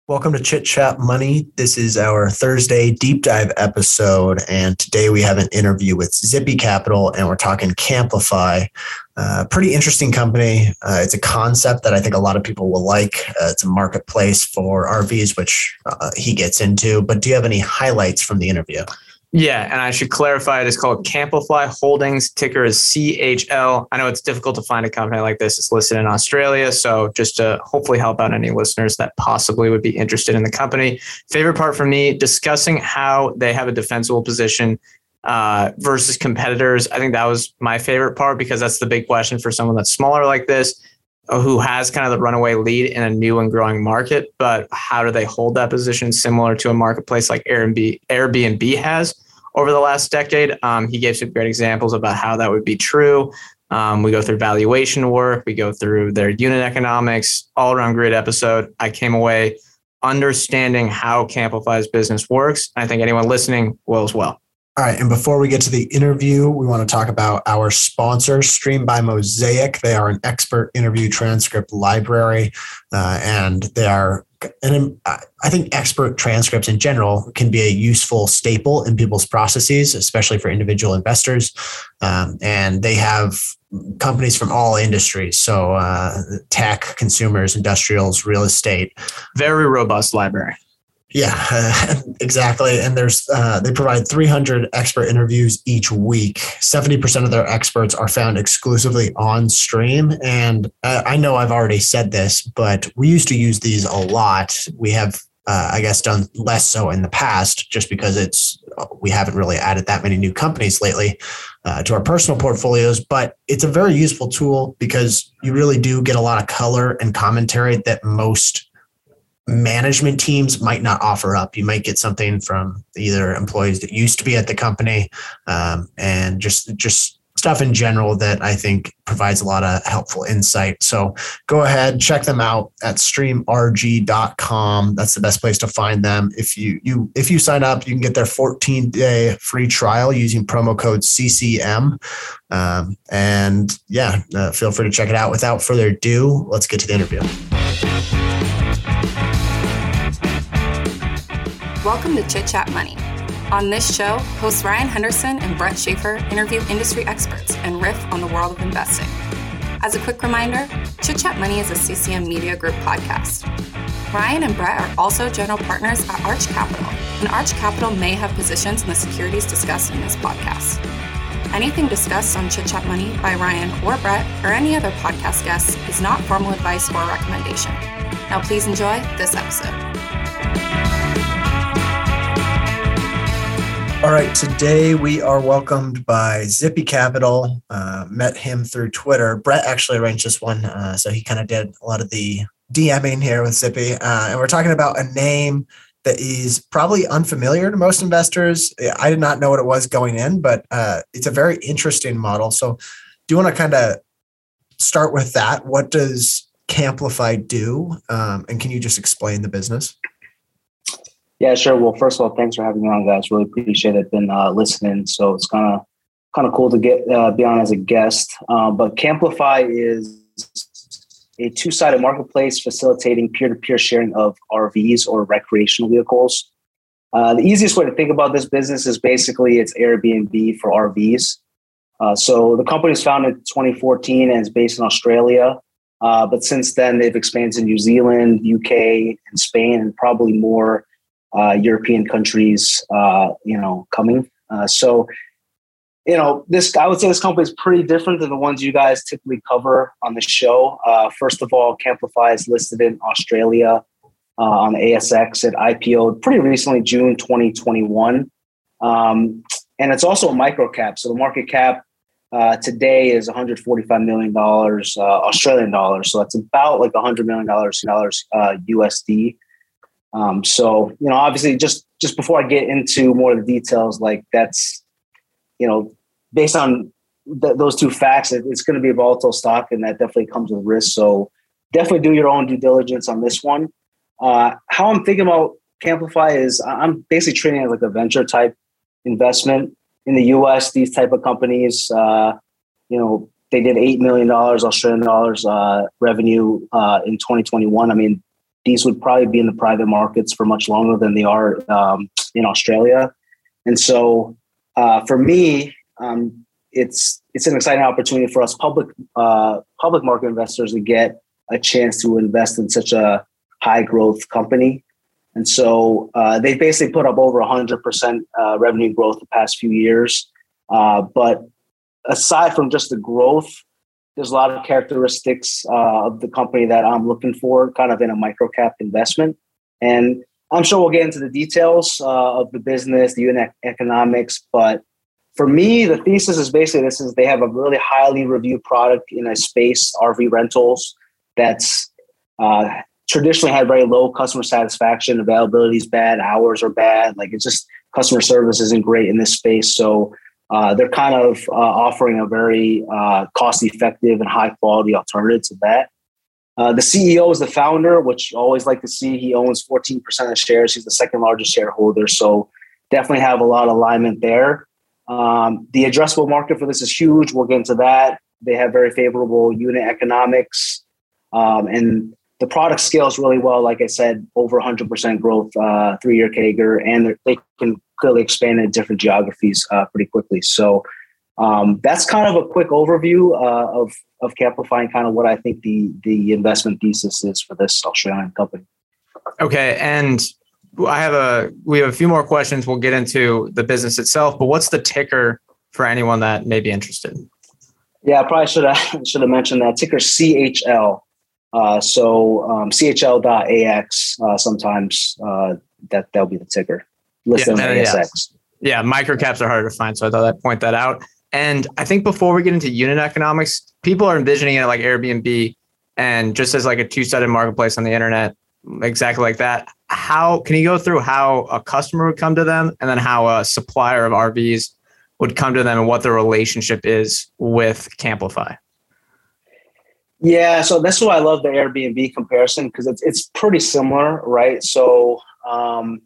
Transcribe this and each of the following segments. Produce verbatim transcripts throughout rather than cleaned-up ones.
Welcome to Chit Chat Money. This is our Thursday deep dive episode, and today we have an interview with Zippy Capital, and we're talking Camplify. Uh, pretty interesting company. Uh, it's a concept that I think a lot of people will like. Uh, it's a marketplace for R Vs, which uh, he gets into. But do you have any highlights from the interview? Yeah, and I should clarify, it is called Camplify Holdings, ticker is C H L. I know it's difficult to find a company like this. It's listed in Australia, so just to hopefully help out any listeners that possibly would be interested in the company. Favorite part for me, discussing how they have a defensible position uh, versus competitors. I think that was my favorite part because that's the big question for someone that's smaller like this, who has kind of the runaway lead in a new and growing market, but how do they hold that position similar to a marketplace like Airbnb, Airbnb has over the last decade? Um, he gave some great examples about how that would be true. Um, we go through valuation work. We go through their unit economics, all around great episode. I came away understanding how Camplify's business works. I think anyone listening will as well. All right. And before we get to the interview, we want to talk about our sponsor, Stream by Mosaic. They are an expert interview transcript library, uh, and they are, and I think expert transcripts in general can be a useful staple in people's processes, especially for individual investors. Um, and they have companies from all industries. So uh, tech, consumers, industrials, real estate. Very robust library. Yeah, uh, exactly. And there's uh, they provide three hundred expert interviews each week. seventy percent of their experts are found exclusively on Stream. And uh, I know I've already said this, but we used to use these a lot. We have, uh, I guess, done less so in the past just because it's we haven't really added that many new companies lately uh, to our personal portfolios. But it's a very useful tool because you really do get a lot of color and commentary that most management teams might not offer up. You might get something from either employees that used to be at the company um, and just just stuff in general that I think provides a lot of helpful insight. So go ahead, check them out at stream r g dot com. That's the best place to find them. If you you if you sign up, you can get their fourteen day free trial using promo code C C M. Um, and yeah, uh, feel free to check it out. Without further ado, let's get to the interview. Welcome to Chit Chat Money. On this show, hosts Ryan Henderson and Brett Schaefer interview industry experts and riff on the world of investing. As a quick reminder, Chit Chat Money is a C C M Media Group podcast. Ryan and Brett are also general partners at Arch Capital, and Arch Capital may have positions in the securities discussed in this podcast. Anything discussed on Chit Chat Money by Ryan or Brett or any other podcast guests is not formal advice or recommendation. Now please enjoy this episode. All right, today we are welcomed by Zippy Capital. Uh, met him through Twitter. Brett actually arranged this one, uh, so he kind of did a lot of the DMing here with Zippy. Uh, and we're talking about a name that is probably unfamiliar to most investors. I did not know what it was going in, but uh, it's a very interesting model. So do you want to kind of start with that? What does Camplify do? Um, and can you just explain the business? Yeah, sure. Well, first of all, thanks for having me on, guys. Really appreciate it. Been uh, listening, so it's kind of kind of cool to get uh, be on as a guest. Uh, but Camplify is a two-sided marketplace facilitating peer-to-peer sharing of R Vs or recreational vehicles. Uh, the easiest way to think about this business is basically it's Airbnb for R Vs. Uh, so the company was founded in twenty fourteen and is based in Australia. Uh, but since then, they've expanded to New Zealand, U K, and Spain, and probably more Uh, European countries, uh, you know, coming. Uh, so, you know, this, I would say this company is pretty different than the ones you guys typically cover on the show. Uh, first of all, Camplify is listed in Australia uh, on the A S X. It I P O'd pretty recently, June twenty twenty-one. Um, and it's also a micro cap. So the market cap uh, today is one hundred forty-five million dollars uh, Australian dollars. So that's about like one hundred million dollars uh, U S D. Um, so, you know, obviously just, just before I get into more of the details, like that's, you know, based on th- those two facts, it, it's going to be a volatile stock and that definitely comes with risk. So definitely do your own due diligence on this one. Uh, how I'm thinking about Camplify is I'm basically treating it like a venture type investment in the U S. These type of companies, uh, you know, they did eight million dollars Australian dollars uh, revenue uh, in twenty twenty-one. I mean, these would probably be in the private markets for much longer than they are um, in Australia. And so uh, for me, um, it's it's an exciting opportunity for us public uh, public market investors to get a chance to invest in such a high growth company. And so uh, they basically put up over one hundred percent uh, revenue growth the past few years. Uh, but aside from just the growth, there's a lot of characteristics uh, of the company that I'm looking for kind of in a microcap investment. And I'm sure we'll get into the details uh, of the business, the unit economics. But for me, the thesis is basically this is they have a really highly reviewed product in a space, R V rentals, that's uh, traditionally had very low customer satisfaction. Availability is bad, hours are bad. Like it's just customer service isn't great in this space. So uh, they're kind of uh, offering a very uh, cost-effective and high-quality alternative to that. Uh, the C E O is the founder, which I always like to see. He owns fourteen percent of shares. He's the second largest shareholder. So definitely have a lot of alignment there. Um, the addressable market for this is huge. We'll get into that. They have very favorable unit economics. Um, and the product scales really well. Like I said, over one hundred percent growth, uh, three-year C A G R, and they can clearly expand in different geographies uh, pretty quickly. So um, that's kind of a quick overview uh, of of Camplify and kind of what I think the the investment thesis is for this Australian company. Okay, and I have a we have a few more questions. We'll get into the business itself, but what's the ticker for anyone that may be interested? Yeah, I probably should have should have mentioned that ticker C H L. Uh, so um, C H L dot A X. Uh, sometimes uh, that that'll be the ticker. Listed yeah, on A S X. Yeah. yeah, microcaps are harder to find, so I thought I'd point that out. And I think before we get into unit economics, people are envisioning it like Airbnb and just as like a two-sided marketplace on the internet, exactly like that. How can you go through how a customer would come to them and then how a supplier of R Vs would come to them and what the relationship is with Camplify? Yeah, so that's why I love the Airbnb comparison because it's it's pretty similar, right? So um,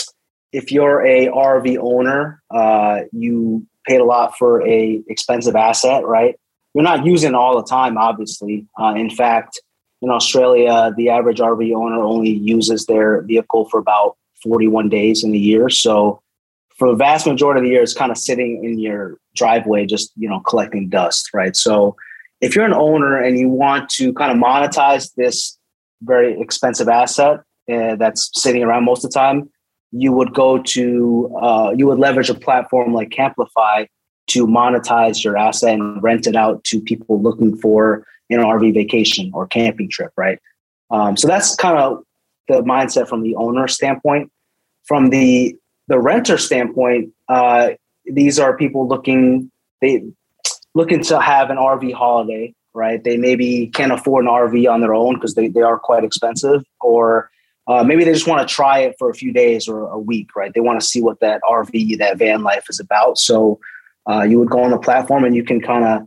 if you're a R V owner, uh, you paid a lot for a expensive asset, right? You're not using it all the time, obviously. Uh, in fact, in Australia, the average R V owner only uses their vehicle for about forty-one days in a year. So for the vast majority of the year, it's kind of sitting in your driveway, just, you know, collecting dust, right? So if you're an owner and you want to kind of monetize this very expensive asset uh, that's sitting around most of the time, you would go to, uh, you would leverage a platform like Camplify to monetize your asset and rent it out to people looking for an R V vacation or camping trip, right? Um, so that's kind of the mindset from the owner standpoint. From the the renter standpoint, uh, these are people looking they looking to have an R V holiday, right? They maybe can't afford an R V on their own because they, they are quite expensive, or uh, maybe they just want to try it for a few days or a week, right? They want to see what that R V, that van life is about. So uh, you would go on the platform and you can kind of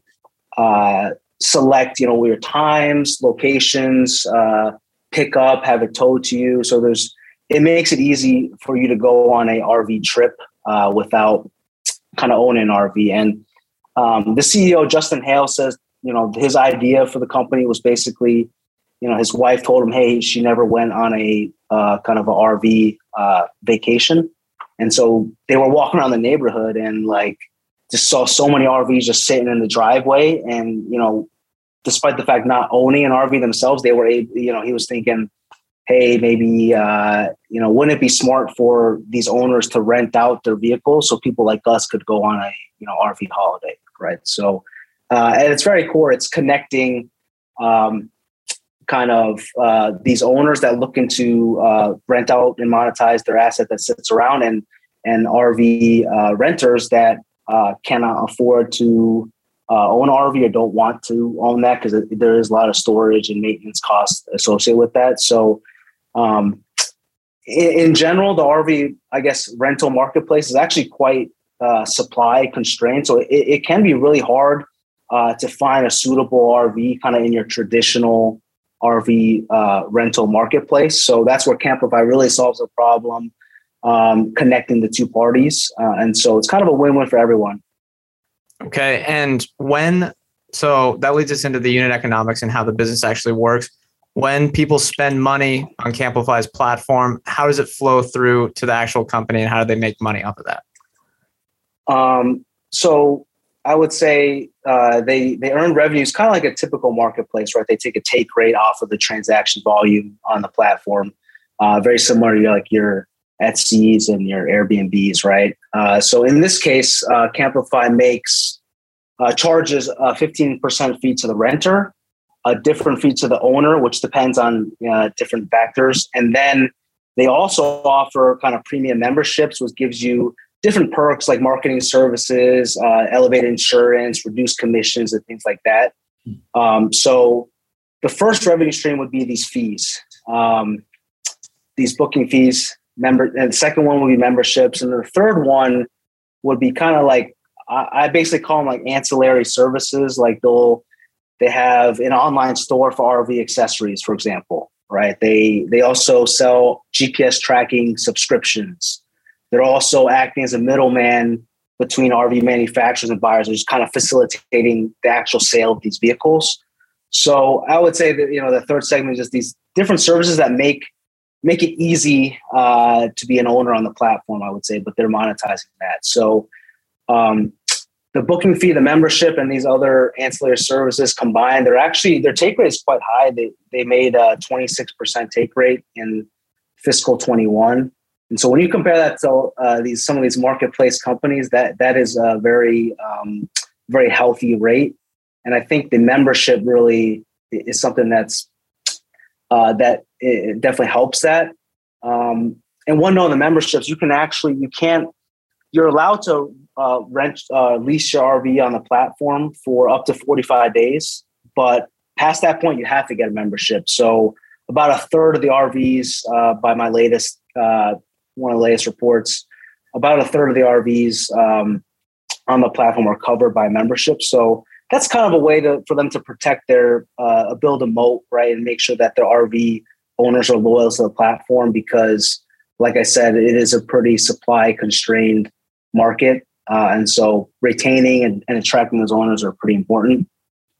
uh, select, you know, your times, locations, uh, pick up, have it towed to you. So there's, it makes it easy for you to go on a R V trip uh, without kind of owning an R V. And um, the C E O, Justin Hale, says, you know, his idea for the company was basically, you know, his wife told him, hey, she never went on a uh, kind of a R V uh, vacation. And so they were walking around the neighborhood and like just saw so many R Vs just sitting in the driveway. And, you know, despite the fact not owning an R V themselves, they were able, you know, he was thinking, hey, maybe, uh, you know, wouldn't it be smart for these owners to rent out their vehicles so people like us could go on a, you know, R V holiday, right? So, uh, at its very core, it's connecting um, kind of uh, these owners that look into uh, rent out and monetize their asset that sits around and, and R V uh, renters that uh, cannot afford to uh, own an R V or don't want to own that because there is a lot of storage and maintenance costs associated with that. So, Um, in, in general, the R V, I guess, rental marketplace is actually quite uh, supply constrained. So it, it can be really hard uh, to find a suitable R V kind of in your traditional R V uh, rental marketplace. So that's where Camplify really solves the problem, um, connecting the two parties. Uh, and so it's kind of a win-win for everyone. Okay. And when, so that leads us into the unit economics and how the business actually works. when people spend money on Camplify's platform, how does it flow through to the actual company and how do they make money off of that? Um, so I would say uh, they they earn revenues kind of like a typical marketplace, right? They take a take rate off of the transaction volume on the platform, uh, very similar to like your Etsy's and your Airbnbs, right? Uh, so in this case, uh, Camplify makes uh, charges a fifteen percent fee to the renter, a different fee to the owner, which depends on uh, different factors. And then they also offer kind of premium memberships, which gives you different perks like marketing services, uh, elevated insurance, reduced commissions, and things like that. Um, so the first revenue stream would be these fees, um, these booking fees. Member, and the second one would be memberships, and the third one would be kind of like I, I basically call them like ancillary services. Like they'll They have an online store for R V accessories, for example, right? They they also sell G P S tracking subscriptions. They're also acting as a middleman between R V manufacturers and buyers, just kind of facilitating the actual sale of these vehicles. So I would say that, you know, the third segment is just these different services that make make it easy uh, to be an owner on the platform, I would say, but they're monetizing that. So um, the booking fee, the membership, and these other ancillary services combined, they're actually, their take rate is quite high. They they made a twenty-six percent take rate in fiscal twenty-one. And so when you compare that to uh, these some of these marketplace companies, that that is a very, um, very healthy rate. And I think the membership really is something that's uh, that it definitely helps that. Um, and one note on the memberships, you can actually, you can't, you're allowed to uh, rent, uh, lease your R V on the platform for up to forty-five days. But past that point, you have to get a membership. So about a third of the R Vs, uh, by my latest, uh, one of the latest reports, about a third of the R Vs um, on the platform are covered by membership. So that's kind of a way to for them to protect their, uh, build a moat, right, and make sure that their R V owners are loyal to the platform because, like I said, it is a pretty supply constrained market. Uh, and so retaining and, and attracting those owners are pretty important.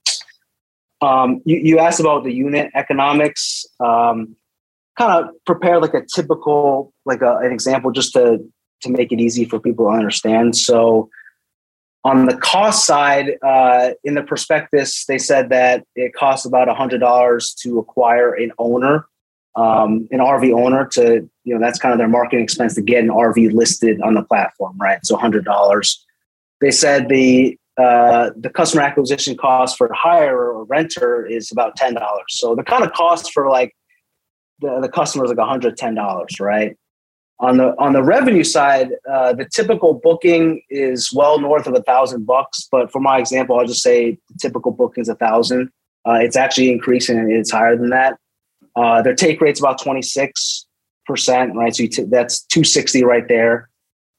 Um, you, you asked about the unit economics. Um, kind of prepare like a typical, like a, an example just to, to make it easy for people to understand. So on the cost side, uh, in the prospectus, they said that it costs about one hundred dollars to acquire an owner, um, an R V owner to, you know, that's kind of their marketing expense to get an R V listed on the platform, right? So one hundred dollars. They said the uh, the customer acquisition cost for hire or renter is about ten dollars. So the kind of cost for like the, the customer is like one hundred ten dollars, right? On the on the revenue side, uh, the typical booking is well north of a thousand bucks. But for my example, I'll just say the typical booking is a thousand. Uh, it's actually increasing and it's higher than that. Uh, their take rate's about twenty-six percent, right? So you t- that's two hundred sixty right there.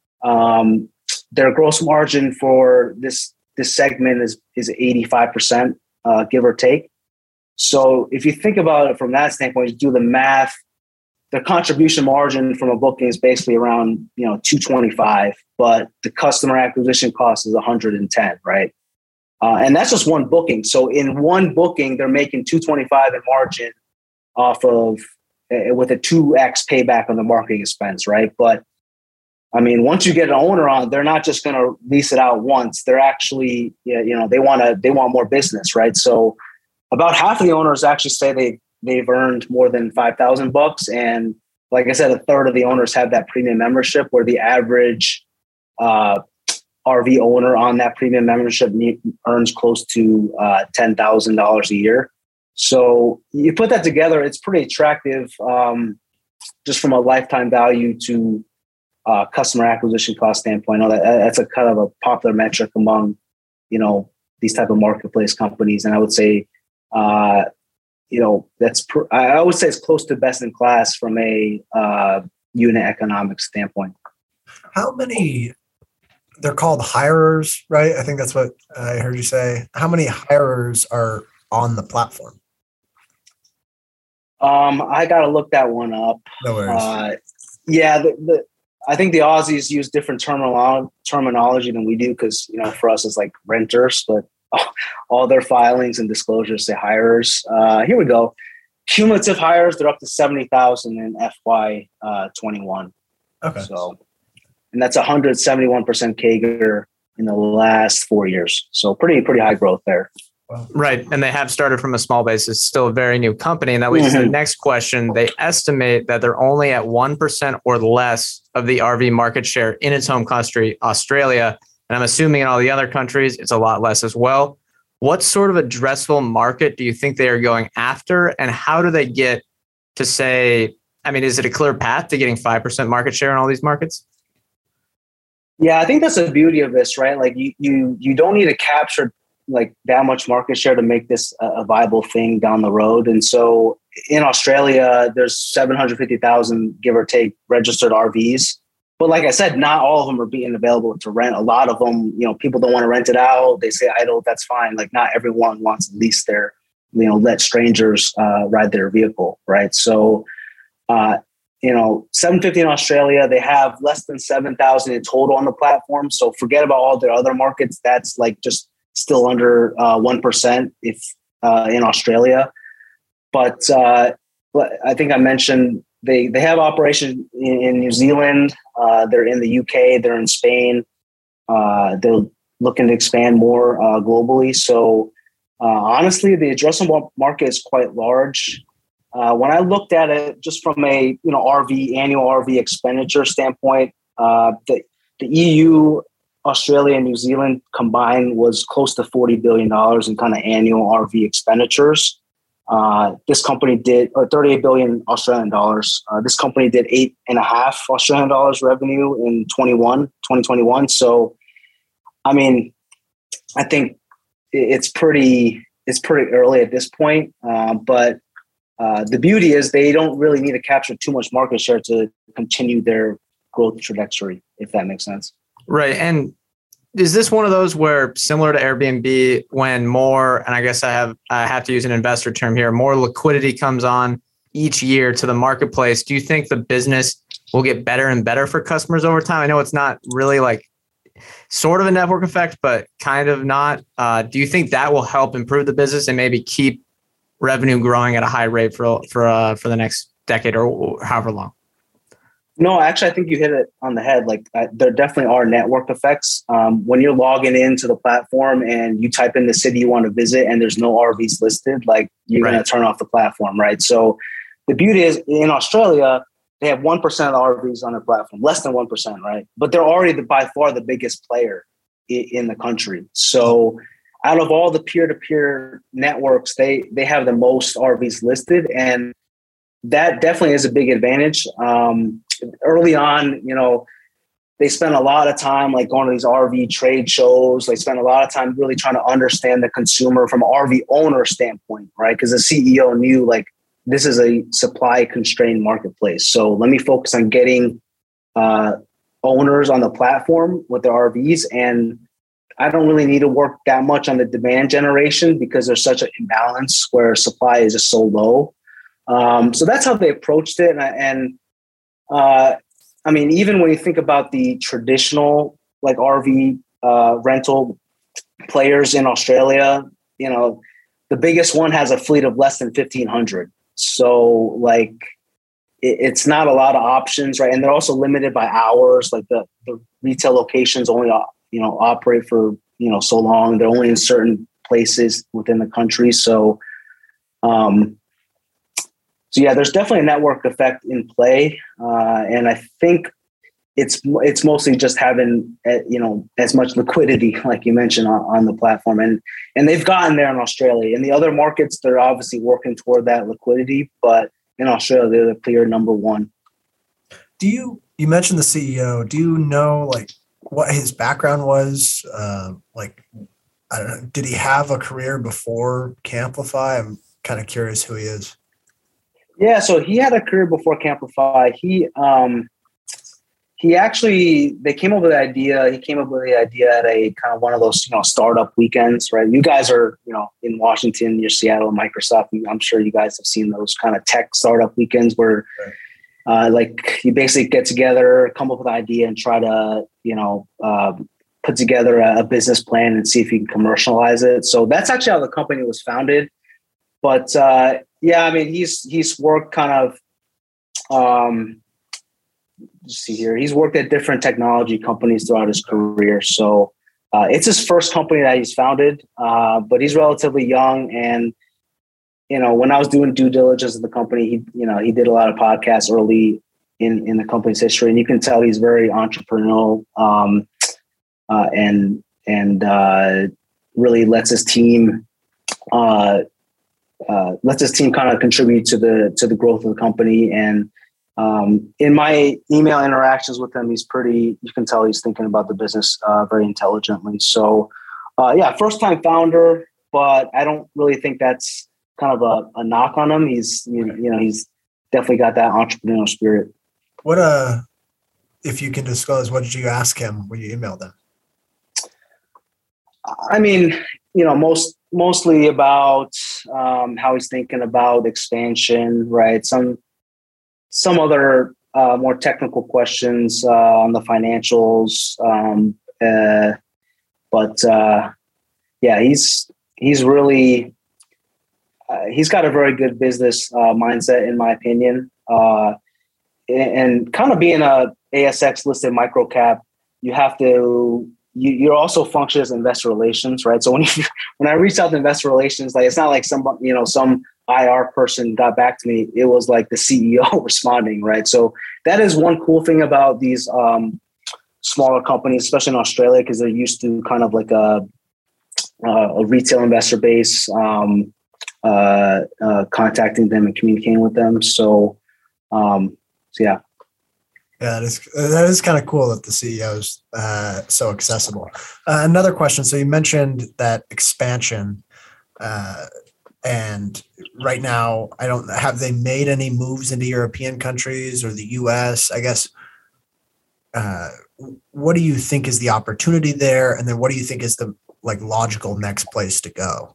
Um, their gross margin for this this segment is is eighty-five percent, uh, give or take. So if you think about it from that standpoint, you do the math. The contribution margin from a booking is basically around, you know, two twenty-five, but the customer acquisition cost is one hundred ten, right? Uh, and that's just one booking. So in one booking, they're making two twenty-five in margin off of uh, with a two X payback on the marketing expense, right? But I mean, once you get an owner on, they're not just going to lease it out once. They're actually, you know, they want to they want more business, right? So about half of the owners actually say they they've earned more than five thousand bucks. And like I said, a third of the owners have that premium membership where the average uh, R V owner on that premium membership earns close to uh, ten thousand dollars a year. So you put that together, it's pretty attractive um, just from a lifetime value to uh, customer acquisition cost standpoint. I know that, that's a kind of a popular metric among, you know, these type of marketplace companies. And I would say, uh, you know, that's, pr- I would say it's close to best in class from a uh, unit economics standpoint. How many, they're called hirers, right? I think that's what I heard you say. How many hirers are on the platform? Um, I got to look that one up. No worries. Uh, yeah, the, the, I think the Aussies use different terminolo- terminology than we do because, you know, for us it's like renters, but all their filings and disclosures say hirers. Uh, here we go. cumulative hires, they're up to seventy thousand in F Y twenty-one. Okay. So, and that's one hundred seventy-one percent C A G R in the last four years. So pretty, pretty high growth there. Right. And they have started from a small base. It's still a very new company. And that leads mm-hmm. to the next question. They estimate that they're only at one percent or less of the R V market share in its home country, Australia. And I'm assuming in all the other countries, it's a lot less as well. What sort of addressable market do you think they are going after? And how do they get to say, I mean, is it a clear path to getting five percent market share in all these markets? Yeah, I think that's the beauty of this, right? Like you, you, you don't need to capture like that much market share to make this a viable thing down the road. And so in Australia, there's seven hundred fifty thousand, give or take, registered R Vs. But like I said, not all of them are being available to rent. A lot of them, you know, people don't want to rent it out. They say idle, that's fine. Like not everyone wants to lease their, you know, let strangers uh, ride their vehicle, right? So, uh, you know, seven fifty in Australia, they have less than seven thousand in total on the platform. So forget about all their other markets. That's like just still under uh, one percent if uh, in Australia. But uh, I think I mentioned they, they have operations in, in New Zealand. Uh, they're in the U K. They're in Spain. Uh, they're looking to expand more uh, globally. So uh, honestly, the addressable market is quite large. Uh, when I looked at it just from a you know R V annual R V expenditure standpoint, uh, the, the E U, Australia and New Zealand combined was close to forty billion dollars in kind of annual R V expenditures. Uh, this company did, or thirty-eight billion Australian dollars. Uh, this company did eight and a half Australian dollars revenue in twenty-one, twenty twenty-one. So, I mean, I think it's pretty, it's pretty early at this point. Uh, but uh, the beauty is they don't really need to capture too much market share to continue their growth trajectory, if that makes sense. Right. And is this one of those where, similar to Airbnb, when more, and I guess I have I have to use an investor term here, more liquidity comes on each year to the marketplace, do you think the business will get better and better for customers over time? I know it's not really like sort of a network effect, but kind of not. Uh, do you think that will help improve the business and maybe keep revenue growing at a high rate for for uh, for the next decade or however long? No, actually, I think you hit it on the head. Like uh, there definitely are network effects. Um, when you're logging into the platform and you type in the city you want to visit and there's no R Vs listed, like you're right. going to turn off the platform, right? So the beauty is in Australia, they have one percent of the R Vs on their platform, less than one percent, right? But they're already the, by far the biggest player in, in the country. So out of all the peer-to-peer networks, they they have the most R Vs listed, and that definitely is a big advantage. Um, early on, you know, they spent a lot of time like going to these R V trade shows. They spent a lot of time really trying to understand the consumer from an R V owner standpoint, right? Because the C E O knew like this is a supply constrained marketplace. So let me focus on getting uh, owners on the platform with their R Vs. And I don't really need to work that much on the demand generation because there's such an imbalance where supply is just so low. Um, so that's how they approached it. And, and uh, I mean, even when you think about the traditional like R V uh, rental players in Australia, you know, the biggest one has a fleet of less than fifteen hundred. So like, it, it's not a lot of options, right? And they're also limited by hours. Like the, the retail locations only, you know, operate for, you know, so long. They're only in certain places within the country. So, um, So yeah, there's definitely a network effect in play, uh, and I think it's it's mostly just having uh, you know as much liquidity, like you mentioned, on, on the platform, and and they've gotten there in Australia. In the other markets, they're obviously working toward that liquidity, but in Australia, they're the clear number one. Do you you mentioned the C E O? Do you know like what his background was? Uh, like, I don't know, did he have a career before Camplify? I'm kind of curious who he is. Yeah, so he had a career before Camplify. He um, he actually they came up with the idea. He came up with the idea at a kind of one of those you know startup weekends, right? You guys are you know in Washington, near Seattle, Microsoft. I'm sure you guys have seen those kind of tech startup weekends where uh, like you basically get together, come up with an idea, and try to you know uh, put together a, a business plan and see if you can commercialize it. So that's actually how the company was founded. But uh, yeah, I mean, he's he's worked kind of. Um, let's see here, he's worked at different technology companies throughout his career. So uh, it's his first company that he's founded, uh, but he's relatively young. And you know, when I was doing due diligence of the company, he you know he did a lot of podcasts early in in the company's history, and you can tell he's very entrepreneurial um, uh, and and uh, really lets his team. Uh, uh, lets his team kind of contribute to the to the growth of the company. And um, in my email interactions with him, he's pretty. You can tell he's thinking about the business uh, very intelligently. So, uh, yeah, first time founder, but I don't really think that's kind of a, a knock on him. He's you know, you know he's definitely got that entrepreneurial spirit. What uh, if you can disclose, what did you ask him when you emailed him? I mean, you know, most mostly about um, how he's thinking about expansion, right? Some some other uh, more technical questions uh, on the financials, um, uh, but uh, yeah, he's he's really uh, he's got a very good business uh, mindset, in my opinion, uh, and, and kind of being a A S X listed microcap, you have to. You, you also function as investor relations, right? So when you, when I reached out to investor relations, like it's not like some you know some I R person got back to me. It was like the C E O responding, right? So that is one cool thing about these um, smaller companies, especially in Australia, because they're used to kind of like a a retail investor base, um, uh, uh, contacting them and communicating with them. So, um, so yeah. Yeah, that is, that is kind of cool that the C E O is uh, so accessible. Uh, another question. So you mentioned that expansion, uh, and right now, I don't have they made any moves into European countries or the U S? I guess. Uh, what do you think is the opportunity there, and then what do you think is the like logical next place to go?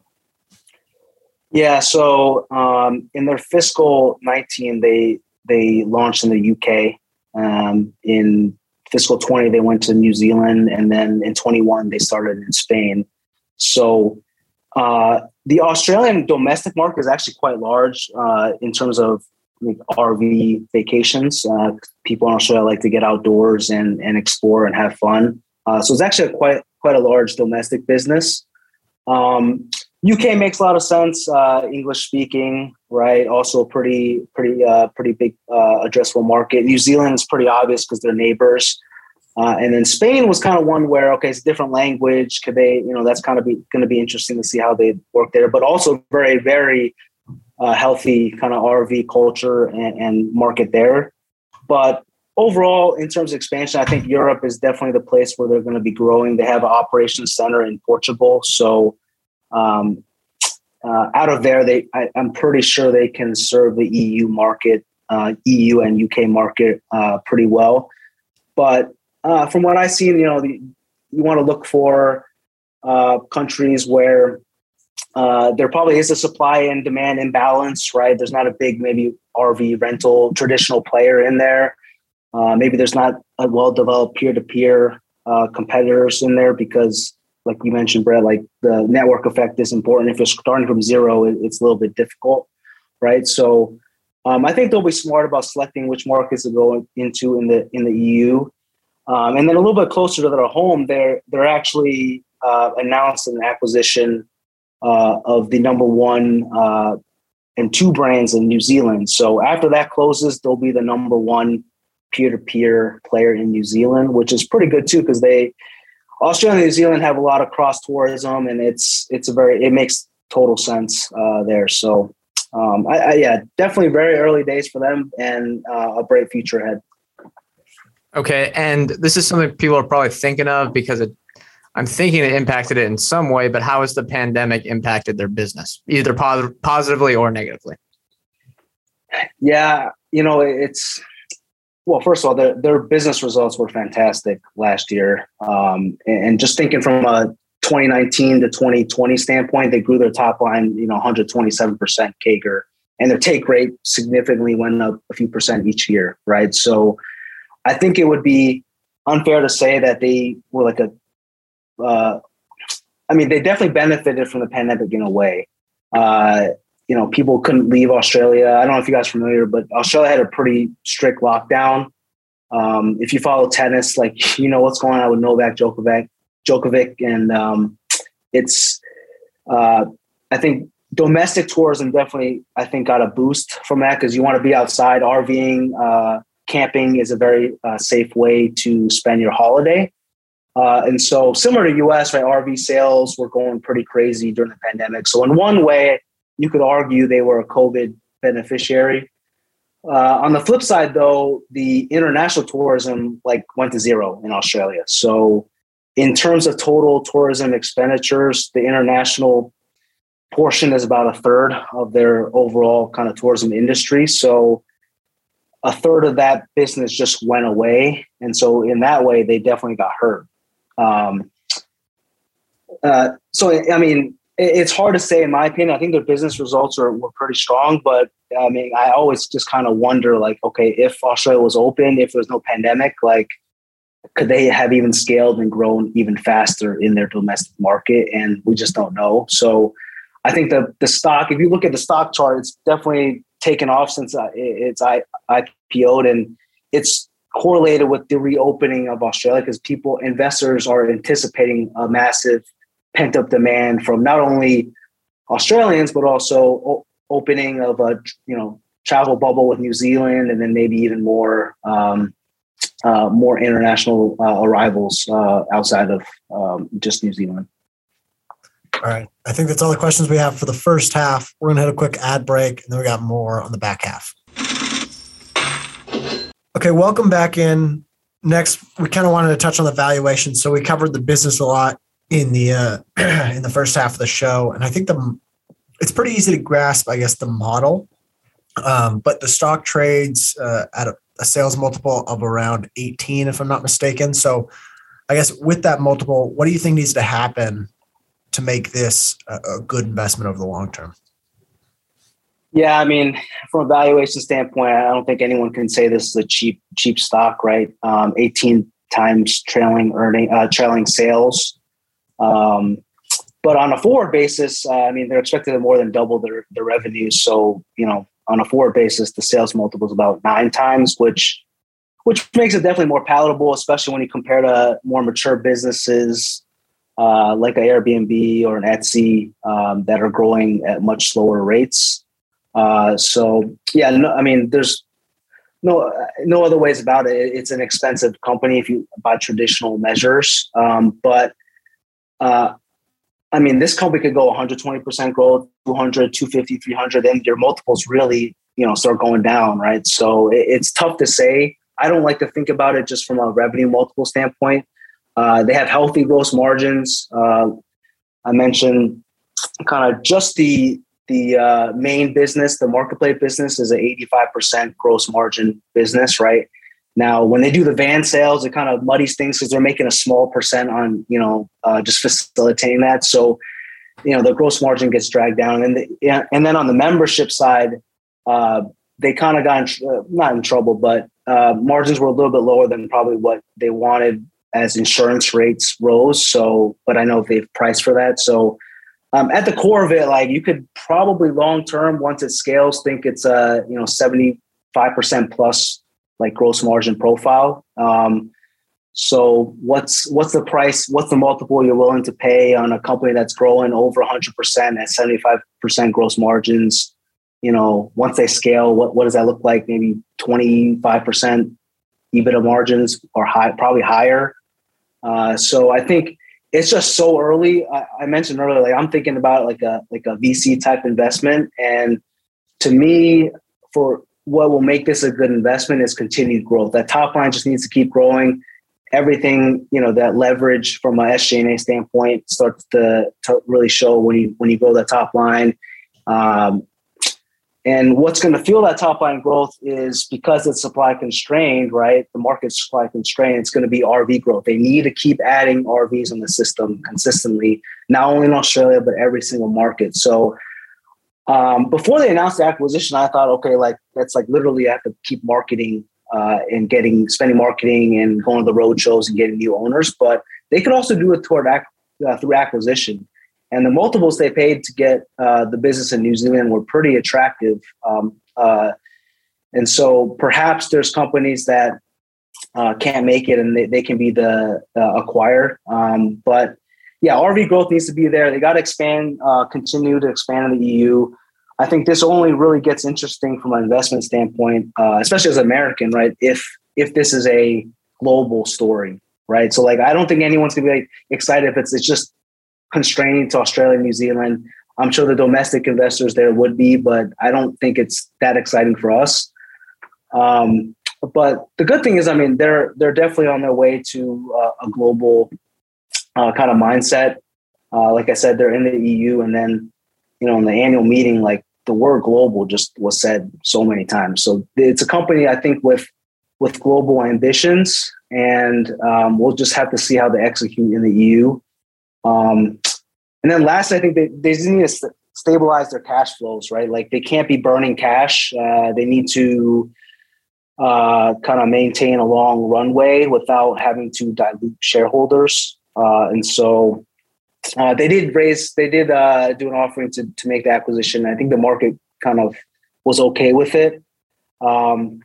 Yeah. So um, in their fiscal nineteen, they they launched in the U K. Um, in fiscal twenty, they went to New Zealand, and then in twenty-one, they started in Spain. So uh, the Australian domestic market is actually quite large uh, in terms of like R V vacations. Uh, people in Australia like to get outdoors and, and explore and have fun. Uh, so it's actually a quite quite a large domestic business. Um, U K makes a lot of sense. Uh, English speaking, right? Also a pretty, pretty, uh, pretty big uh, addressable market. New Zealand is pretty obvious because they're neighbors. Uh, and then Spain was kind of one where, okay, it's a different language. Could they, you know, that's kind of be going to be interesting to see how they work there. But also very, very uh, healthy kind of R V culture and, and market there. But overall, in terms of expansion, I think Europe is definitely the place where they're going to be growing. They have an operations center in Portugal, so. Um, uh, out of there, they I, I'm pretty sure they can serve the E U market, uh, E U and U K market uh, pretty well. But uh, from what I see, you know, the, you want to look for uh, countries where uh, there probably is a supply and demand imbalance, right? There's not a big maybe R V rental traditional player in there. Uh, maybe there's not a well-developed peer-to-peer uh, competitors in there because. Like you mentioned, Brett, like the network effect is important. If you're starting from zero, it's a little bit difficult, right? So um, I think they'll be smart about selecting which markets to go into in the in the E U. Um, and then a little bit closer to their home, they're they're actually uh, announced an acquisition uh, of the number one uh, and two brands in New Zealand. So after that closes, they'll be the number one peer-to-peer player in New Zealand, which is pretty good too because they. Australia and New Zealand have a lot of cross tourism, and it's it's a very it makes total sense uh, there. So, um, I, I, yeah, definitely very early days for them, and uh, a bright future ahead. Okay, and this is something people are probably thinking of because it, I'm thinking it impacted it in some way. But how has the pandemic impacted their business, either pos- positively or negatively? Yeah, you know, it's. Well, first of all, their, their business results were fantastic last year. Um, and, and just thinking from a twenty nineteen to twenty twenty standpoint, they grew their top line, you know, one hundred twenty-seven percent C A G R, and their take rate significantly went up a few percent each year, right? So I think it would be unfair to say that they were like a, uh, I mean, they definitely benefited from the pandemic in a way. Uh, you know, people couldn't leave Australia. I don't know if you guys are familiar, but Australia had a pretty strict lockdown. Um, if you follow tennis, like, you know what's going on with Novak Djokovic, Djokovic, and um, it's, uh, I think domestic tourism definitely, I think, got a boost from that because you want to be outside. RVing, uh, camping is a very uh, safe way to spend your holiday. Uh, and so similar to U S, right, R V sales were going pretty crazy during the pandemic. So in one way, you could argue they were a COVID beneficiary. Uh, on the flip side, though, the international tourism like went to zero in Australia. So in terms of total tourism expenditures, the international portion is about a third of their overall kind of tourism industry. So a third of that business just went away. And so in that way, they definitely got hurt. Um, uh, so, I mean, it's hard to say, in my opinion. I think their business results are were pretty strong, but I mean, I always just kind of wonder, like, okay, if Australia was open, if there was no pandemic, like, could they have even scaled and grown even faster in their domestic market? And we just don't know. So I think the the stock, if you look at the stock chart, it's definitely taken off since it's I P O'd, and it's correlated with the reopening of Australia because people, investors are anticipating a massive pent-up demand from not only Australians, but also o- opening of a, you know, travel bubble with New Zealand, and then maybe even more, um, uh, more international uh, arrivals uh, outside of um, just New Zealand. All right. I think that's all the questions we have for the first half. We're going to hit a quick ad break, and then we got more on the back half. Okay, welcome back in. Next, we kind of wanted to touch on the valuation. So we covered the business a lot in the uh, in the first half of the show, and I think the it's pretty easy to grasp, I guess, the model. Um, but the stock trades uh, at a, a sales multiple of around eighteen, if I'm not mistaken. So I guess with that multiple, what do you think needs to happen to make this a, a good investment over the long term? Yeah, I mean, from a valuation standpoint, I don't think anyone can say this is a cheap, cheap stock, right? Um, eighteen times trailing earning, uh, trailing sales. Um, but on a forward basis, uh, I mean, they're expected to more than double their, their revenues. So, you know, on a forward basis, the sales multiple is about nine times, which, which makes it definitely more palatable, especially when you compare to more mature businesses uh, like an Airbnb or an Etsy um, that are growing at much slower rates. Uh, so yeah, no, I mean, there's no, no other ways about it. It's an expensive company if you by traditional measures. Um, but, uh, I mean, this company could go one hundred twenty percent growth, two hundred, two fifty, three hundred, then your multiples really, you know, start going down. Right. So it, it's tough to say. I don't like to think about it just from a revenue multiple standpoint. Uh, they have healthy gross margins. Uh, I mentioned kind of just the, The uh, main business, the marketplace business, is an eighty-five percent gross margin business, right? Now, when they do the van sales, it kind of muddies things because they're making a small percent on, you know, uh, just facilitating that. So, you know, the gross margin gets dragged down. And, the, and then on the membership side, uh, they kind of got, in, uh, not in trouble, but uh, margins were a little bit lower than probably what they wanted as insurance rates rose. So, but I know they've priced for that. So, Um, at the core of it, like you could probably long term, once it scales, think it's a you know seventy-five percent plus like gross margin profile. Um, so what's what's the price? What's the multiple you're willing to pay on a company that's growing over one hundred percent at seventy-five percent gross margins? You know, once they scale, what what does that look like? Maybe twenty-five percent EBITDA margins or high, probably higher. Uh, so I think. It's just so early. I, I mentioned earlier, like I'm thinking about like a like a V C type investment, and to me, for what will make this a good investment is continued growth. That top line just needs to keep growing. Everything, you know, that leverage from a S G and A standpoint starts to, to really show when you when you grow that top line. Um, and what's going to fuel that top line growth is because it's supply constrained, right? The market's supply constrained. It's going to be R V growth. They need to keep adding R Vs on the system consistently, not only in Australia, but every single market. So um, before they announced the acquisition, I thought, okay, like that's like literally I have to keep marketing uh, and getting, spending marketing and going to the road shows and getting new owners, but they could also do it toward ac- uh, through acquisition. and the multiples they paid to get uh, the business in New Zealand were pretty attractive. Um, uh, and so perhaps there's companies that uh, can't make it and they, they can be the uh, acquired. Um, but yeah, R V growth needs to be there. They got to expand, uh, continue to expand in the E U. I think this only really gets interesting from an investment standpoint, uh, especially as an American, right? If if this is a global story, right? So like, I don't think anyone's gonna be like excited if it's it's just constraining to Australia and New Zealand. I'm sure the domestic investors there would be, but I don't think it's that exciting for us. Um, but the good thing is, I mean, they're they're definitely on their way to uh, a global uh, kind of mindset. Uh, like I said, they're in the E U, and then you know, in the annual meeting, like the word global just was said so many times. So it's a company, I think, with with global ambitions, and um, we'll just have to see how they execute in the E U. Um, and then last, I think they, they just need to st- stabilize their cash flows, right? Like they can't be burning cash. Uh, they need to uh, kind of maintain a long runway without having to dilute shareholders. Uh, and so uh, they did raise, they did uh, do an offering to, to make the acquisition. I think the market kind of was okay with it. Um,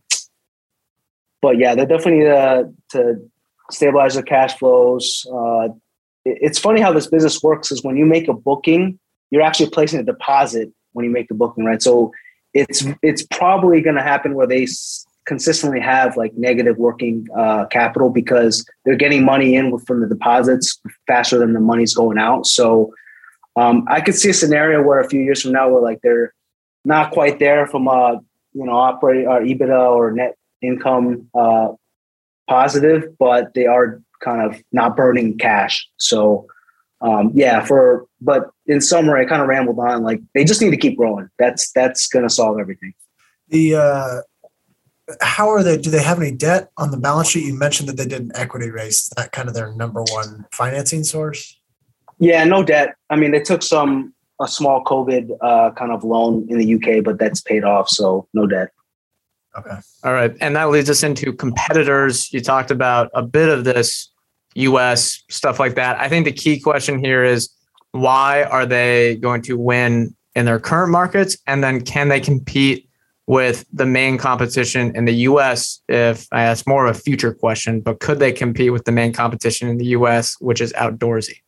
but yeah, they definitely need to, to stabilize their cash flows. Uh, It's funny how this business works is when you make a booking, you're actually placing a deposit when you make the booking, right? So it's it's probably going to happen where they s- consistently have like negative working uh, capital because they're getting money in from the deposits faster than the money's going out. So um, I could see a scenario where a few years from now, where like they're not quite there from a you know operating or EBITDA or net income uh, positive, but they are kind of not burning cash. So um, yeah, for, but in summary, I kind of rambled on, like they just need to keep growing. That's, that's going to solve everything. The, uh, how are they, do they have any debt on the balance sheet? You mentioned that they did an equity raise. Is that kind of their number one financing source? Yeah, no debt. I mean, they took some, a small COVID uh, kind of loan in the U K, but that's paid off. So no debt. Okay. All right. And that leads us into competitors. You talked about a bit of this, U S, stuff like that. I think the key question here is why are they going to win in their current markets? And then can they compete with the main competition in the U S? If I ask more of a future question, but could they compete with the main competition in the U S, which is Outdoorsy?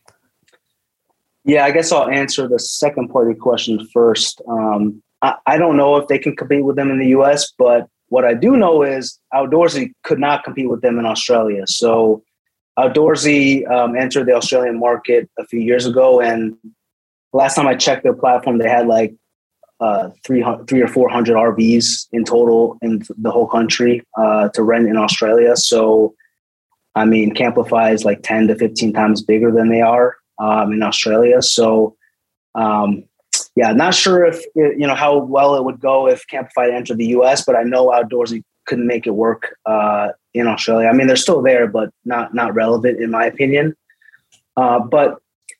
Yeah, I guess I'll answer the second part of the question first. Um, I, I don't know if they can compete with them in the U S, but what I do know is Outdoorsy could not compete with them in Australia. So Outdoorsy um, entered the Australian market a few years ago, and last time I checked their platform, they had like uh, three hundred, three or four hundred R Vs in total in the whole country uh, to rent in Australia. So, I mean, Camplify is like ten to fifteen times bigger than they are um, in Australia. So, um, yeah, not sure if you know how well it would go if Camplify entered the U S, but I know Outdoorsy couldn't make it work uh, in Australia. I mean, they're still there, but not not relevant in my opinion. Uh, but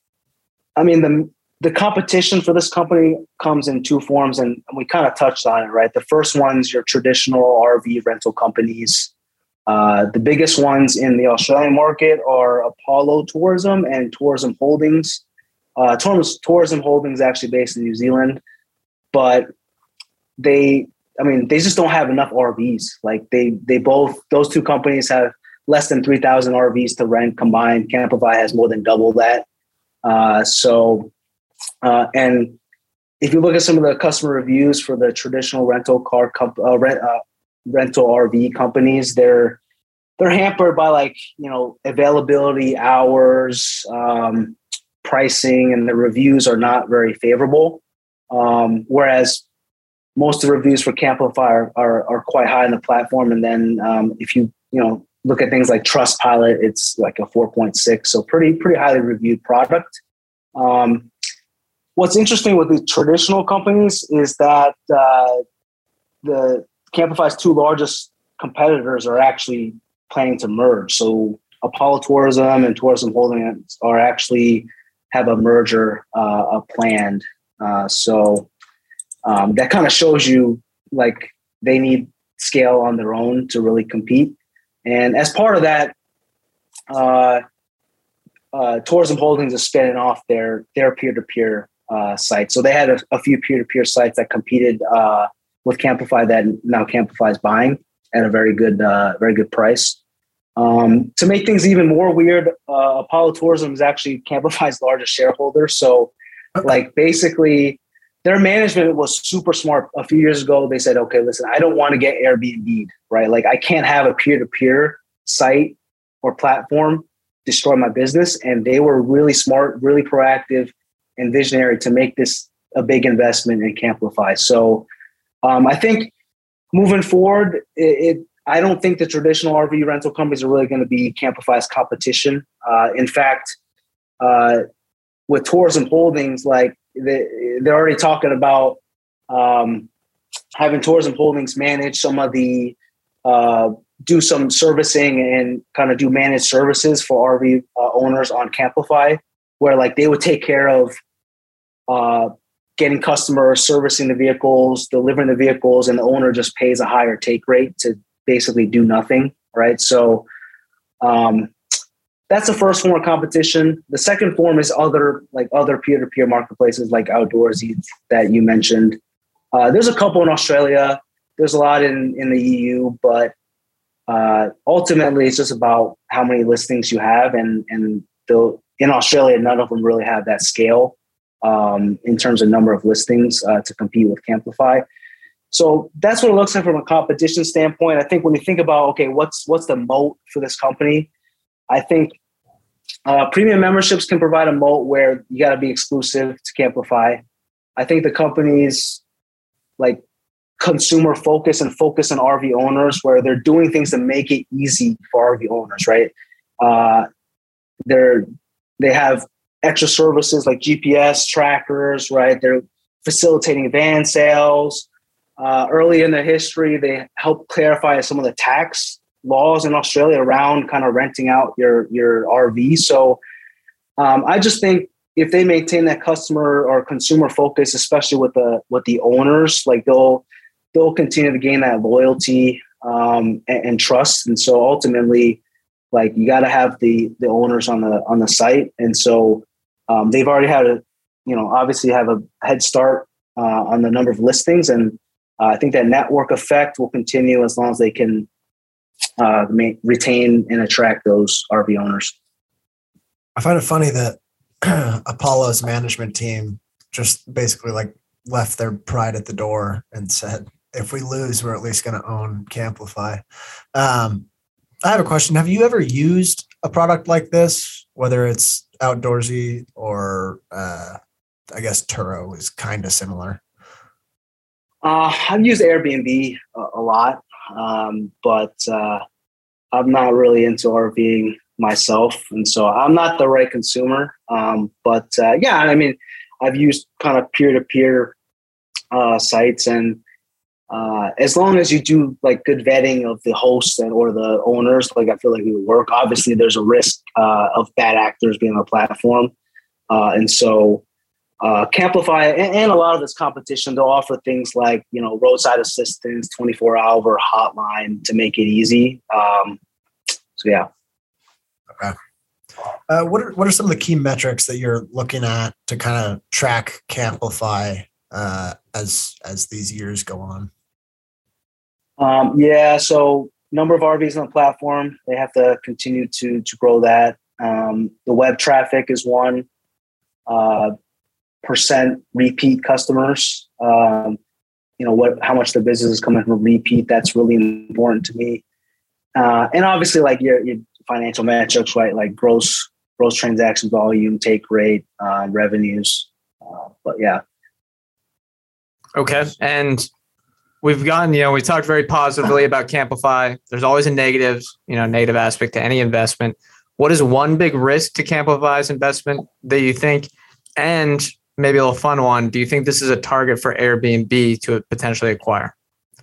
I mean, the the competition for this company comes in two forms, and we kind of touched on it, right? The first one's your traditional R V rental companies. Uh, the biggest ones in the Australian market are Apollo Tourism and Tourism Holdings. Uh, Tourism, Tourism Holdings is actually based in New Zealand, but they I mean, they just don't have enough R Vs. Like they, they both, those two companies have less than three thousand R Vs to rent combined. Camplify has more than double that. Uh, so, uh, and if you look at some of the customer reviews for the traditional rental car comp, uh, rent, uh, rental R V companies, they're, they're hampered by like, you know, availability, hours, um, pricing, and the reviews are not very favorable. Um, whereas most of the reviews for Camplify are, are, are quite high on the platform. And then um, if you, you know, look at things like Trustpilot, it's like a four point six. So pretty, pretty highly reviewed product. Um, what's interesting with the traditional companies is that uh, the Camplify's two largest competitors are actually planning to merge. So Apollo Tourism and Tourism Holdings are actually have a merger uh, planned. Uh, so Um, that kind of shows you like they need scale on their own to really compete. And as part of that, uh, uh, Tourism Holdings is spinning off their their peer-to-peer uh, site. So they had a, a few peer-to-peer sites that competed uh, with Camplify that now Camplify is buying at a very good uh, very good price. Um, to make things even more weird, uh, Apollo Tourism is actually Camplify's largest shareholder. So, like, basically, their management was super smart. A few years ago, they said, okay, listen, I don't want to get Airbnb'd, right? Like, I can't have a peer-to-peer site or platform destroy my business. And they were really smart, really proactive and visionary to make this a big investment in Camplify. So um, I think moving forward, it, it I don't think the traditional R V rental companies are really going to be Camplify's competition. Uh, in fact, uh, with Tourism Holdings, like they, they're already talking about um, having Tourism Holdings manage some of the, uh, do some servicing and kind of do managed services for R V uh, owners on Camplify, where like they would take care of uh, getting customers, servicing the vehicles, delivering the vehicles, and the owner just pays a higher take rate to basically do nothing, right? So um, that's the first form of competition. The second form is other like other peer-to-peer marketplaces like Outdoorsy that you mentioned. Uh, there's a couple in Australia. There's a lot in, in the E U, but uh, ultimately it's just about how many listings you have. And, and the, in Australia, none of them really have that scale um, in terms of number of listings uh, to compete with Camplify. So that's what it looks like from a competition standpoint. I think when you think about, okay, what's what's the moat for this company? I think uh, premium memberships can provide a moat where you got to be exclusive to Camplify. I think the company's like consumer focus and focus on R V owners, where they're doing things to make it easy for R V owners, right? Uh, they're they have extra services like G P S trackers, right? They're facilitating van sales. Uh, early in their history, they helped clarify some of the tax laws in Australia around kind of renting out your, your R V. So um, I just think if they maintain that customer or consumer focus, especially with the with the owners, like they'll they'll continue to gain that loyalty um, and, and trust. And so ultimately, like you got to have the the owners on the on the site. And so um, they've already had a you know obviously have a head start uh, on the number of listings. And Uh, I think that network effect will continue as long as they can uh, ma- retain and attract those R V owners. I find it funny that Apollo's management team just basically like left their pride at the door and said, if we lose, we're at least going to own Camplify. Um, I have a question. Have you ever used a product like this, whether it's Outdoorsy or uh, I guess Turo is kind of similar? Uh, I've used Airbnb a, a lot, um, but uh, I'm not really into RVing myself. And so I'm not the right consumer. Um, but uh, yeah, I mean, I've used kind of peer-to-peer uh, sites. And uh, as long as you do like good vetting of the hosts and or the owners, like I feel like it would work. Obviously, there's a risk uh, of bad actors being on the platform. Uh, and so Uh, Camplify and, and a lot of this competition, they'll offer things like, you know, roadside assistance, twenty-four hour hotline to make it easy. Um, so, yeah. Okay. Uh, what are, what are some of the key metrics that you're looking at to kind of track Camplify uh, as, as these years go on? Um, yeah. So number of R Vs on the platform, they have to continue to, to grow that. Um, the web traffic is one. Uh, percent repeat customers, um, you know, what, how much the business is coming from repeat. That's really important to me. Uh, and obviously like your, your financial metrics, right? Like gross, gross transaction volume, take rate, uh, revenues. Uh, but yeah. Okay. And we've gotten, you know, we talked very positively about Camplify. There's always a negative, you know, negative aspect to any investment. What is one big risk to Camplify's investment that you think, and maybe a little fun one, do you think this is a target for Airbnb to potentially acquire?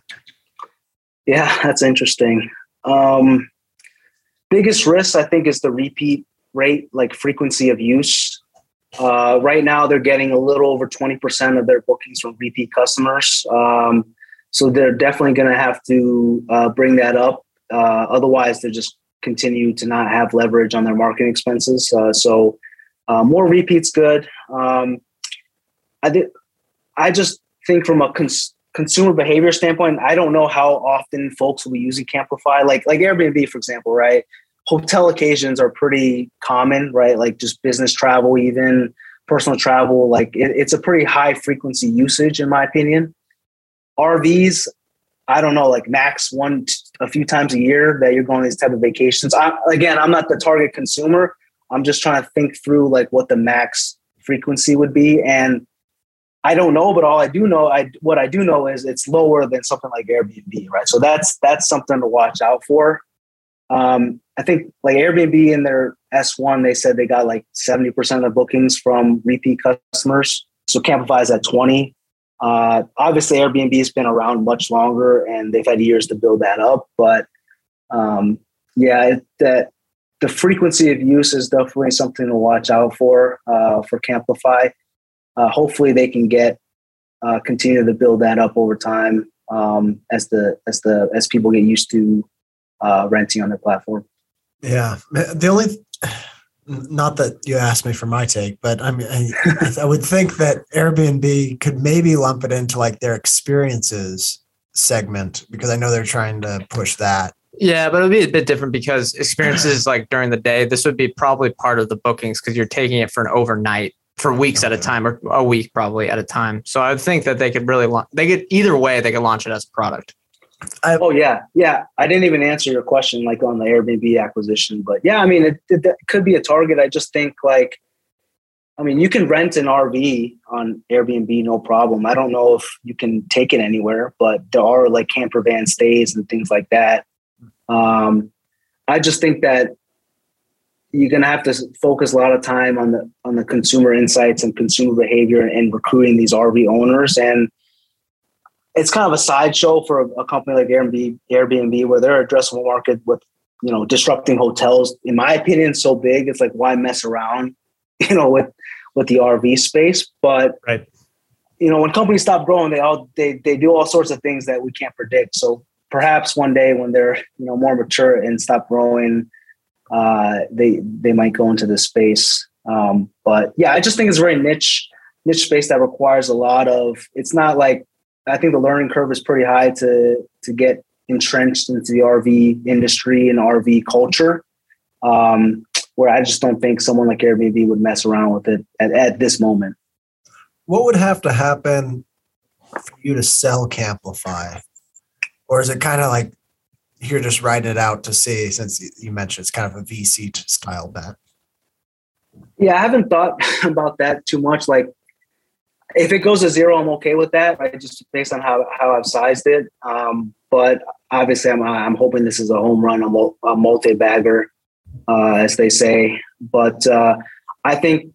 Yeah, that's interesting. Um, biggest risk, I think, is the repeat rate, like frequency of use. Uh, right now, they're getting a little over twenty percent of their bookings from repeat customers. Um, so they're definitely going to have to uh, bring that up. Uh, otherwise, they're just continue to not have leverage on their marketing expenses. Uh, so uh, more repeats, good. Um, I did. I just think from a cons- consumer behavior standpoint, I don't know how often folks will be using Camplify. Like like Airbnb, for example, right? Hotel occasions are pretty common, right? Like just business travel, even personal travel. Like it, it's a pretty high frequency usage, in my opinion. R Vs, I don't know, like max one, a few times a year that you're going on these type of vacations. I, again, I'm not the target consumer. I'm just trying to think through like what the max frequency would be. And I don't know, but all I do know, I what I do know is it's lower than something like Airbnb, right? So that's that's something to watch out for. Um, I think like Airbnb in their S one, they said they got like seventy percent of bookings from repeat customers. So Camplify is at twenty. Uh, obviously, Airbnb has been around much longer, and they've had years to build that up. But um, yeah, it, that the frequency of use is definitely something to watch out for uh, for Camplify. Uh, hopefully, they can get uh, continue to build that up over time um, as the as the as people get used to uh, renting on their platform. Yeah, the only. Not that you asked me for my take, but I mean, I, I would think that Airbnb could maybe lump it into like their experiences segment, because I know they're trying to push that. Yeah, but it would be a bit different because experiences like during the day, this would be probably part of the bookings because you're taking it for an overnight for weeks okay. at a time, or a week probably at a time. So I would think that they could really launch, they could either way, they could launch it as a product. I, oh yeah, yeah. I didn't even answer your question like on the Airbnb acquisition, but yeah, I mean, it, it, it could be a target. I just think like, I mean, you can rent an R V on Airbnb, no problem. I don't know if you can take it anywhere, but there are like camper van stays and things like that. Um, I just think that you're going to have to focus a lot of time on the on the consumer insights and consumer behavior and, and recruiting these R V owners. And it's kind of a sideshow for a, a company like Airbnb, Airbnb, where their addressable market with, you know, disrupting hotels, in my opinion, so big. It's like, why mess around, you know, with, with the R V space? But, right. you know, when companies stop growing, they all, they, they do all sorts of things that we can't predict. So perhaps one day when they're, you know, more mature and stop growing, uh, they, they might go into this space. Um, but yeah, I just think it's a very niche, niche space that requires a lot of, it's not like, I think the learning curve is pretty high to to get entrenched into the R V industry and R V culture, um, where I just don't think someone like Airbnb would mess around with it at, at this moment. What would have to happen for you to sell Camplify? Or is it kind of like you're just writing it out to see, since you mentioned it's kind of a V C style bet? Yeah, I haven't thought about that too much. Like, if it goes to zero, I'm okay with that, right? Just based on how, how I've sized it. Um, but obviously, I'm I'm hoping this is a home run, a, a multi-bagger, uh, as they say. But uh, I think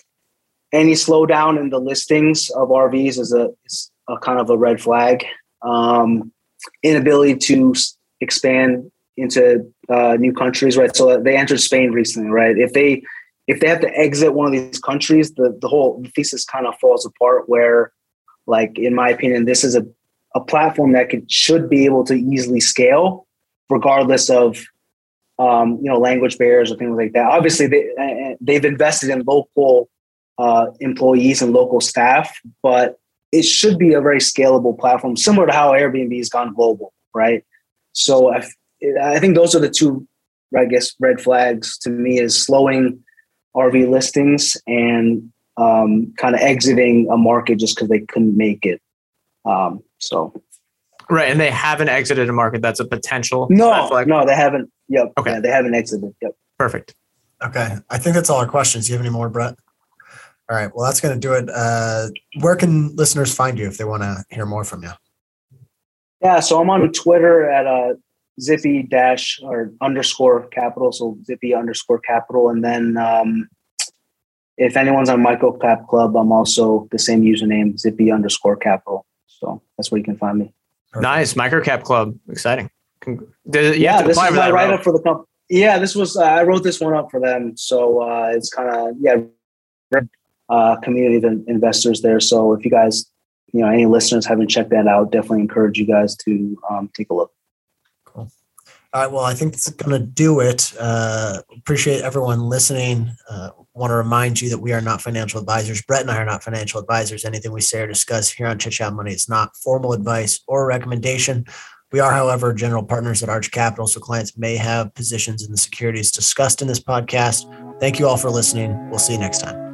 any slowdown in the listings of R Vs is a, is a kind of a red flag. Um, inability to expand into uh, new countries, right? So they entered Spain recently, right? If they If they have to exit one of these countries, the, the whole thesis kind of falls apart, where, like, in my opinion, this is a, a platform that could, should be able to easily scale regardless of, um, you know, language barriers or things like that. Obviously, they, they've invested in local uh, employees and local staff, but it should be a very scalable platform, similar to how Airbnb has gone global, right? So I, I think those are the two, I guess, red flags to me, is slowing R V listings and um, kind of exiting a market just because they couldn't make it. Um, so, right, and they haven't exited a market that's a potential. No, no, they haven't. Yep. Okay, yeah, they haven't exited. Yep. Perfect. Okay, I think that's all our questions. Do you have any more, Brett? All right, well, that's going to do it. Uh, where can listeners find you if they want to hear more from you? Yeah, so I'm on Twitter at uh, Zippy dash or underscore capital. So Zippy underscore capital. And then um, if anyone's on Microcap Club, I'm also the same username, Zippy underscore capital. So that's where you can find me. Perfect. Nice. Microcap Club. Exciting. Did, yeah, this is my write up for the company. Yeah, this was, uh, I wrote this one up for them. So uh, it's kind of, yeah, uh, community of investors there. So if you guys, you know, any listeners haven't checked that out, definitely encourage you guys to um, take a look. All right. Well, I think that's going to do it. Uh, appreciate everyone listening. Uh, want to remind you that we are not financial advisors. Brett and I are not financial advisors. Anything we say or discuss here on Chit Chat Money is not formal advice or recommendation. We are, however, general partners at Arch Capital, so clients may have positions in the securities discussed in this podcast. Thank you all for listening. We'll see you next time.